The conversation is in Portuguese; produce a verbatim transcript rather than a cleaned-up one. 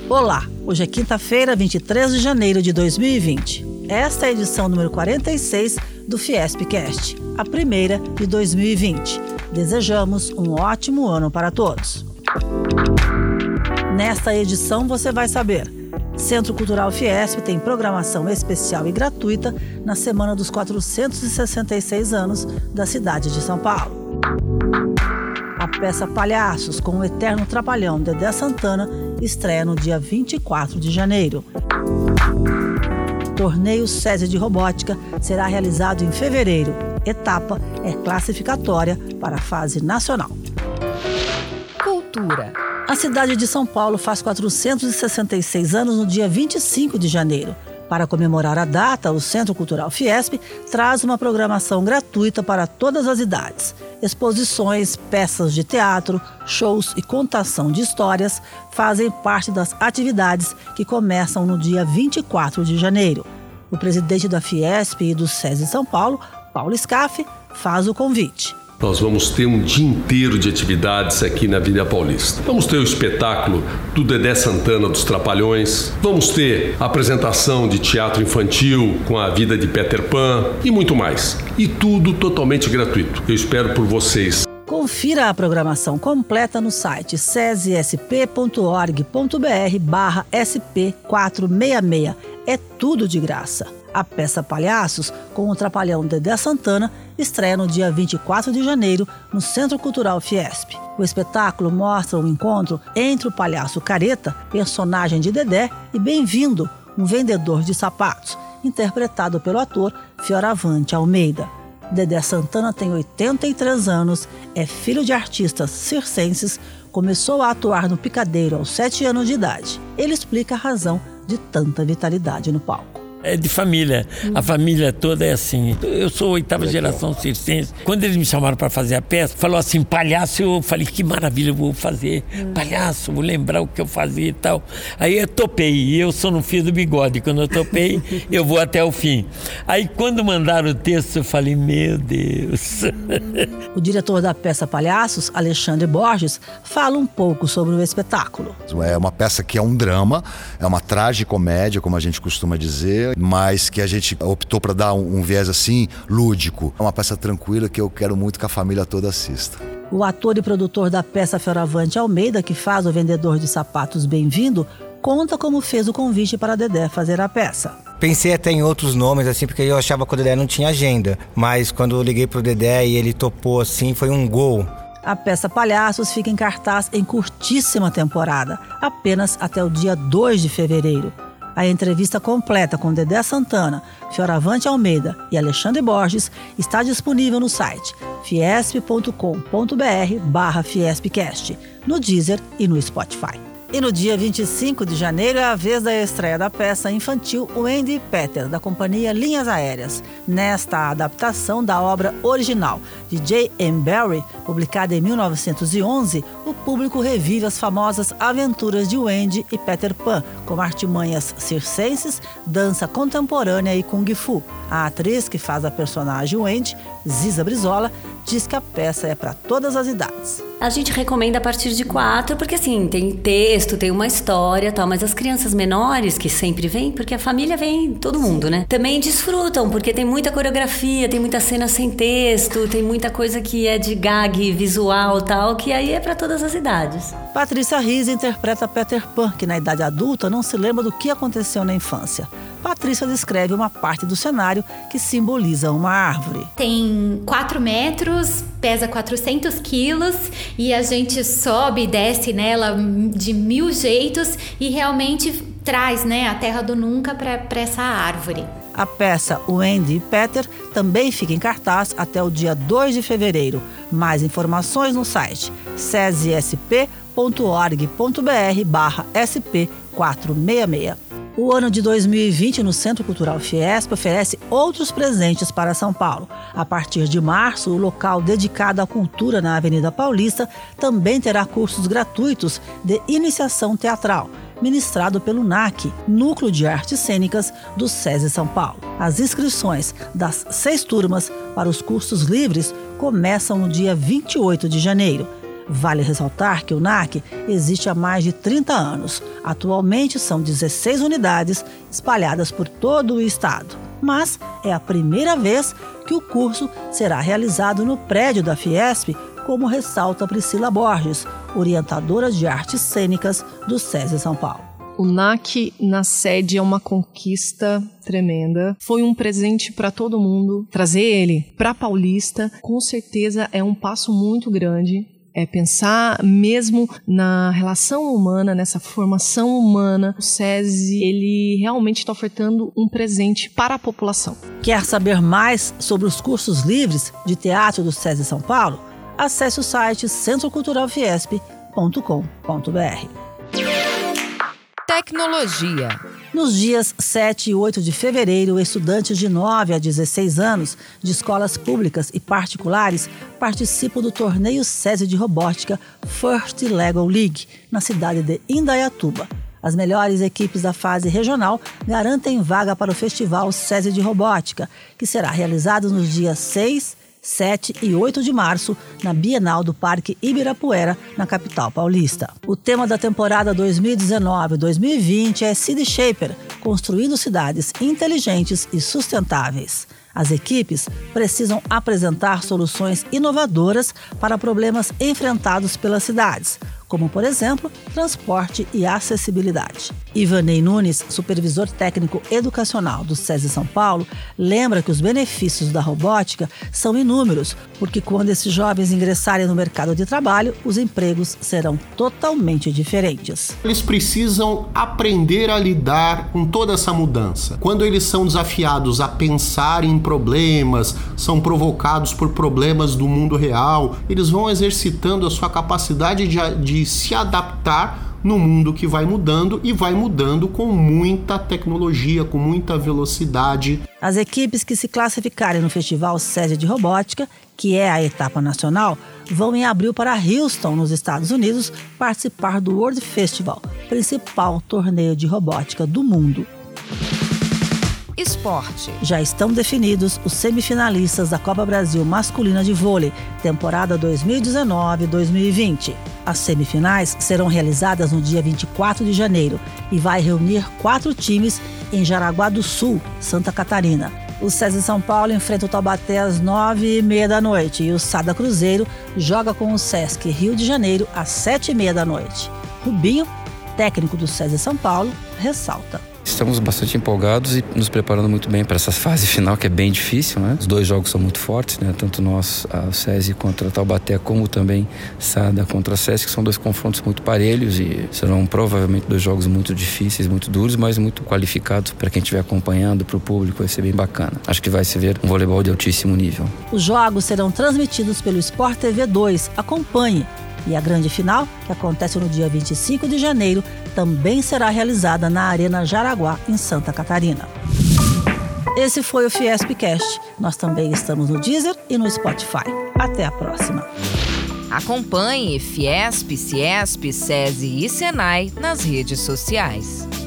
Olá, hoje é quinta-feira, vinte e três de janeiro de dois mil e vinte. Esta é a edição número quarenta e seis do Fiespcast, a primeira de dois mil e vinte. Desejamos um ótimo ano para todos. Nesta edição você vai saber: Centro Cultural Fiesp tem programação especial e gratuita na Semana dos quatrocentos e sessenta e seis anos da cidade de São Paulo. A peça Palhaços, com o eterno trapalhão Dedé Santana, estreia no dia vinte e quatro de janeiro. Torneio SESI de Robótica será realizado em fevereiro. Etapa é classificatória para a fase nacional. Cultura. A cidade de São Paulo faz quatrocentos e sessenta e seis anos no dia vinte e cinco de janeiro. Para comemorar a data, o Centro Cultural Fiesp traz uma programação gratuita para todas as idades. Exposições, peças de teatro, shows e contação de histórias fazem parte das atividades que começam no dia vinte e quatro de janeiro. O presidente da Fiesp e do SESI São Paulo, Paulo Scaff, faz o convite. Nós vamos ter um dia inteiro de atividades aqui na Avenida Paulista. Vamos ter o espetáculo do Dedé Santana dos Trapalhões, vamos ter a apresentação de teatro infantil com a vida de Peter Pan e muito mais. E tudo totalmente gratuito. Eu espero por vocês. Confira a programação completa no site sesesp.org.br barra sp quatrocentos e sessenta e seis. É tudo de graça. A peça Palhaços, com o trapalhão Dedé Santana, estreia no dia vinte e quatro de janeiro no Centro Cultural Fiesp. O espetáculo mostra o encontro entre o palhaço Careta, personagem de Dedé, e Bem-vindo, um vendedor de sapatos, interpretado pelo ator Fioravante Almeida. Dedé Santana tem oitenta e três anos, é filho de artistas circenses, começou a atuar no Picadeiro aos sete anos de idade. Ele explica a razão de tanta vitalidade no palco. É de família, a família toda é assim. Eu sou oitava geração circense. Quando eles me chamaram para fazer a peça, falou assim, palhaço, eu falei, que maravilha, eu vou fazer palhaço, vou lembrar o que eu fazia e tal. Aí eu topei, e eu só não fiz o bigode. Quando eu topei, eu vou até o fim. Aí quando mandaram o texto, eu falei, meu Deus. O diretor da peça Palhaços, Alexandre Borges, fala um pouco sobre o espetáculo. É uma peça que é um drama, é uma tragicomédia, como a gente costuma dizer, mas que a gente optou para dar um, um viés assim, lúdico. É uma peça tranquila que eu quero muito que a família toda assista. O ator e produtor da peça Fioravante Almeida, que faz o vendedor de sapatos Bem-vindo, conta como fez o convite para Dedé fazer a peça. Pensei até em outros nomes, assim, porque eu achava que o Dedé não tinha agenda. Mas quando eu liguei pro Dedé e ele topou, assim, foi um gol. A peça Palhaços fica em cartaz em curtíssima temporada, apenas até o dia dois de fevereiro. A entrevista completa com Dedé Santana, Fioravante Almeida e Alexandre Borges está disponível no site fiesp.com.br barra Fiespcast, no Deezer e no Spotify. E no dia vinte e cinco de janeiro é a vez da estreia da peça infantil Wendy e Peter, da companhia Linhas Aéreas. Nesta adaptação da obra original de J M Barrie, publicada em mil novecentos e onze, o público revive as famosas aventuras de Wendy e Peter Pan, com artimanhas circenses, dança contemporânea e kung fu. A atriz que faz a personagem Wendy, Ziza Brizola, diz que a peça é para todas as idades. A gente recomenda a partir de quatro, porque assim, tem texto, tem uma história e tal, mas as crianças menores, que sempre vêm, porque a família vem, todo mundo, né? Também desfrutam, porque tem muita coreografia, tem muita cena sem texto, tem muita coisa que é de gag visual e tal, que aí é para todas as idades. Patrícia Rize interpreta Peter Pan, que na idade adulta não se lembra do que aconteceu na infância. Patrícia descreve uma parte do cenário que simboliza uma árvore. Tem quatro metros, pesa quatrocentos quilos e a gente sobe e desce nela de mil jeitos e realmente traz, né, a Terra do Nunca para essa árvore. A peça Wendy e Peter também fica em cartaz até o dia dois de fevereiro. Mais informações no site sesesp.org.br barra sp quatrocentos e sessenta e seis. O ano de dois mil e vinte no Centro Cultural Fiesp oferece outros presentes para São Paulo. A partir de março, o local dedicado à cultura na Avenida Paulista também terá cursos gratuitos de iniciação teatral, ministrado pelo N A C, Núcleo de Artes Cênicas do SESI São Paulo. As inscrições das seis turmas para os cursos livres começam no dia vinte e oito de janeiro. Vale ressaltar que o N A C existe há mais de trinta anos. Atualmente são dezesseis unidades espalhadas por todo o estado. Mas é a primeira vez que o curso será realizado no prédio da Fiesp, como ressalta Priscila Borges, orientadora de artes cênicas do SESI São Paulo. O N A C na sede é uma conquista tremenda. Foi um presente para todo mundo. Trazer ele para Paulista, com certeza é um passo muito grande. É pensar mesmo na relação humana, nessa formação humana. O SESI, ele realmente está ofertando um presente para a população. Quer saber mais sobre os cursos livres de teatro do SESI São Paulo? Acesse o site centro cultural fiesp ponto com ponto b r. Tecnologia. Nos dias sete e oito de fevereiro, estudantes de nove a dezesseis anos de escolas públicas e particulares participam do torneio SESI de Robótica First Lego League, na cidade de Indaiatuba. As melhores equipes da fase regional garantem vaga para o Festival SESI de Robótica, que será realizado nos dias seis, sete e oito de março, na Bienal do Parque Ibirapuera, na capital paulista. O tema da temporada dois mil e dezenove dois mil e vinte é City Shaper, construindo cidades inteligentes e sustentáveis. As equipes precisam apresentar soluções inovadoras para problemas enfrentados pelas cidades, como, por exemplo, transporte e acessibilidade. Ivanei Nunes, supervisor técnico educacional do SESI São Paulo, lembra que os benefícios da robótica são inúmeros, porque quando esses jovens ingressarem no mercado de trabalho, os empregos serão totalmente diferentes. Eles precisam aprender a lidar com toda essa mudança. Quando eles são desafiados a pensar em problemas, são provocados por problemas do mundo real, eles vão exercitando a sua capacidade de, de se adaptar no mundo que vai mudando e vai mudando com muita tecnologia, com muita velocidade. As equipes que se classificarem no Festival SESI de Robótica, que é a etapa nacional, vão em abril para Houston, nos Estados Unidos, participar do World Festival, principal torneio de robótica do mundo. Esporte. Já estão definidos os semifinalistas da Copa Brasil Masculina de Vôlei, temporada dois mil e dezenove dois mil e vinte. As semifinais serão realizadas no dia vinte e quatro de janeiro e vai reunir quatro times em Jaraguá do Sul, Santa Catarina. O SESI São Paulo enfrenta o Taubaté às nove e meia da noite e o Sada Cruzeiro joga com o Sesc Rio de Janeiro às sete e meia da noite. Rubinho, técnico do SESI São Paulo, ressalta. Estamos bastante empolgados e nos preparando muito bem para essa fase final, que é bem difícil, né? Os dois jogos são muito fortes, né? Tanto nós, a SESI contra a Taubaté, como também Sada contra a Sesc, que são dois confrontos muito parelhos e serão provavelmente dois jogos muito difíceis, muito duros, mas muito qualificados para quem estiver acompanhando, para o público, vai ser bem bacana. Acho que vai se ver um voleibol de altíssimo nível. Os jogos serão transmitidos pelo Sport T V dois. Acompanhe! E a grande final, que acontece no dia vinte e cinco de janeiro, também será realizada na Arena Jaraguá, em Santa Catarina. Esse foi o Fiespcast. Nós também estamos no Deezer e no Spotify. Até a próxima. Acompanhe Fiesp, Ciesp, SESI e Senai nas redes sociais.